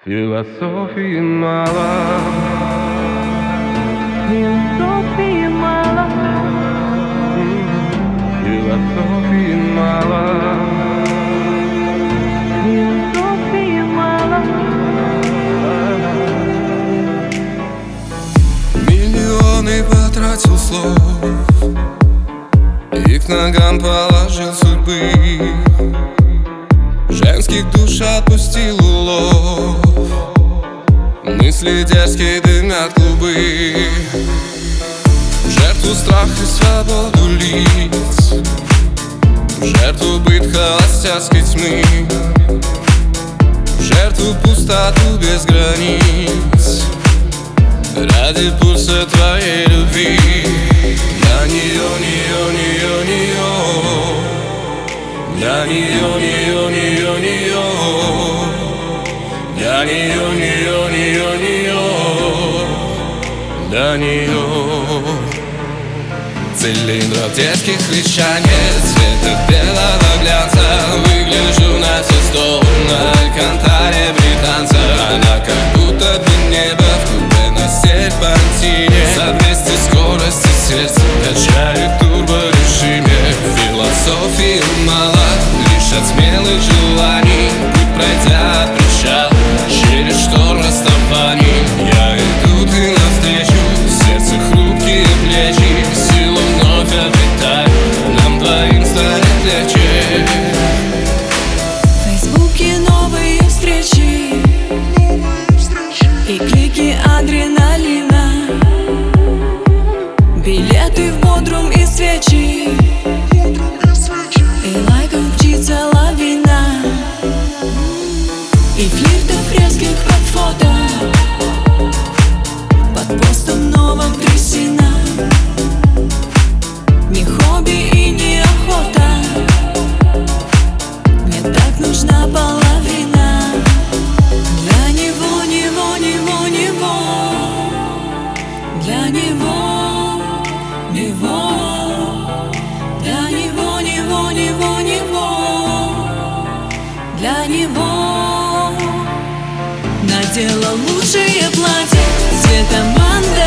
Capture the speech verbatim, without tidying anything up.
Философии мало, Философии мало, философии мало, философии мало. Миллионы потратил слов и к ногам положил судьбы. Женских душ отпустил улов, мысли дерзкие дымят клубы. В жертву страх и свободу лиц, в жертву быт холостяцкой тьмы, в жертву пустоту без границ. Ради пульса твоей любви для нее, нее, нее, нее, для нее, нее, нее, нее, для нее, нее, нее, нее, для нее. Цилиндров детских вещаний, цвета белого глянца, выгляжу на все сто на алькантаре британца. Она как будто бы небо в клубе на серпантине, за двести скорости сердце качает турборежиме. Философии мало, лишь от смелых желаний, путь пройдя от причала через шторм расставаний. Я иду, ты навстречу, сердце хрупкие плечи, силу вновь обретать, нам двоим станет легче. В Фейсбуке новые встречи и клики адреналина, билеты в Бодрум и свечи, и лайков мчится лавина, и флиртов резких под фото, под постом новым трясина. Не хобби и не охота, мне так нужна половина. Для него, него, него, него, для него, него, для него, него, него, него, для него. Надела лучшее платье цвета мандарина,